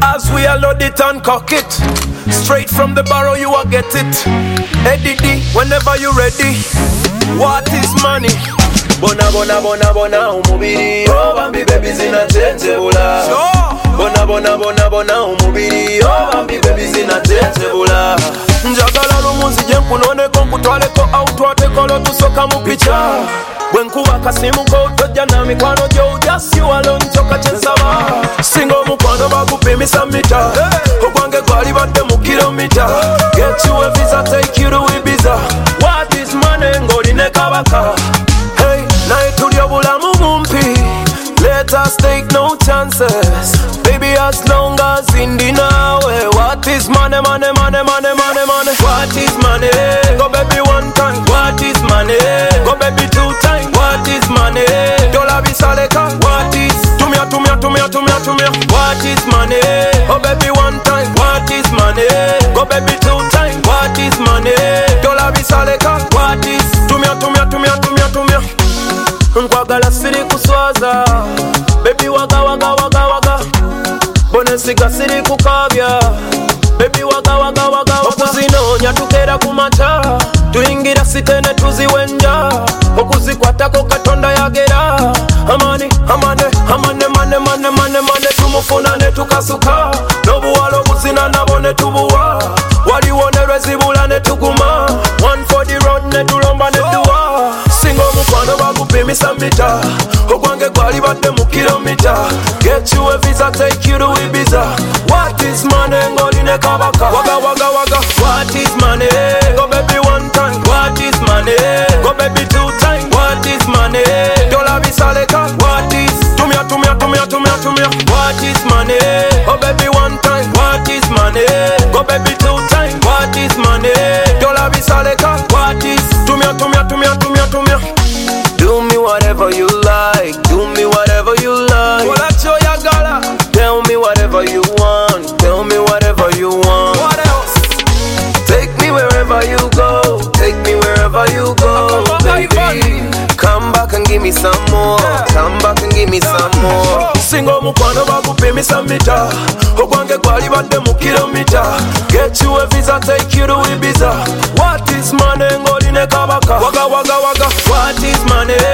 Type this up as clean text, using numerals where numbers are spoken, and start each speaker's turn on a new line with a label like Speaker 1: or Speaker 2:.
Speaker 1: Cause we are load it and cock it. Straight from the barrel you will get it. Eddie D, whenever you ready. What is money? Bona bona bona bona umubiri oh bambi baby zinatentebula bona bona bona bona umubiri oh bambi baby zinatentebula njagala lumunzi je nkunoneko nkutwaleko outwateko lotusoka mu picha bwenkuba kasimu ko tojja na mikwano gyo just you alone choka chensaba singo mukwano bakupimisa mita okwange gwali badde mu kilomita get you a visa take you to Ibiza. What is money ngoline kabaka hey naye tulya bulamu bumpi let us take no chances baby as long as indi nawe. What is money money money money money money what is money go baby one time what is money go baby two time what is money dola bisaleka what is tumia tumia tumia tumia tumia what is money oh baby one time what is money go baby two time what is money dola bisaleka what is tumia tumia tumia tumia tumia nkwagala siri kuswaza baby waga waga waga waga bonesiga siri kukabya baby waga waga waga waga okuzinonya tukera kumata tuyingira sitene tuziwenja okuzikwatako katonda yagera amani amane amane mane mane mane mane tumufuna ne tukasuka nobuwalo buzina nabo ne tubuwa waliwo ne lwezibula ne tuguma one for the road ne tulomba ne duwa singo mukwano bakupimisa mita okwange gwali badde mu kilomita get you a visa take you to Ibiza. What is money ngoline kabaka waga waga waga what is money go baby one time what is money go baby two time what is money dola bisaleka what is tumia tumia tumia tumia tumia what is money oh baby one time what is money go baby two time what is money dola bisaleka what is tumia tumia tumia tumia tumia. Do me whatever you like, do me whatever you like. Tell me whatever you want, tell me whatever you want. What else? Take me wherever you go, take me wherever you go, baby. Come back and give me some more, come back and give me some more. Singo mukwano bakupimisa mita okwange gwali badde mu kilomita get you a visa take you to Ibiza. What is money ngoline kabaka waga waga waga what is money